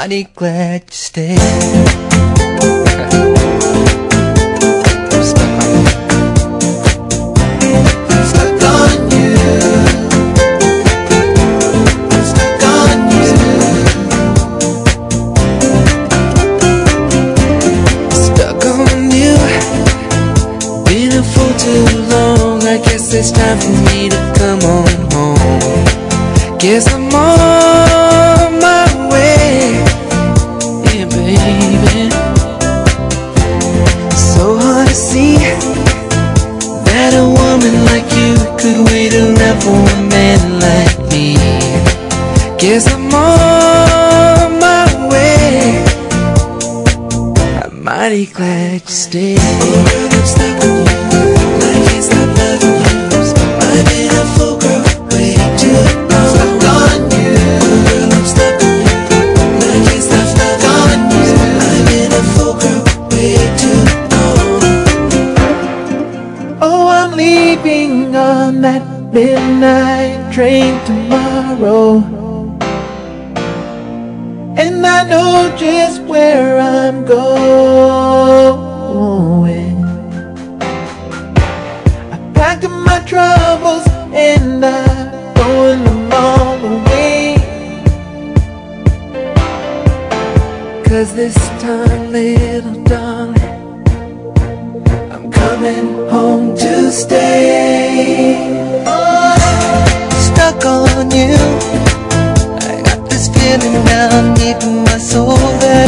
mighty glad you stayed. It's time for me to come on home. Guess I'm on my way. Yeah, baby. So hard to see that a woman like you could wait around for a man like me. Guess I'm on my way. I'm mighty glad you stayed. Oh, girl, I'm stuck on you. I can't stop loving you. I've been a fool, girl, way too long. Stuck on you, girl, I'm stuck on you. I can't stop stuck on you. I've been a fool, girl, way too long. Oh, I'm leaving on that midnight train tomorrow, and I know just where I'm going. Packed up my troubles and I'm throwing them all away. 'Cause this time, little darling, I'm coming home to stay. Oh, stuck on you. I got this feeling down deep in my soul that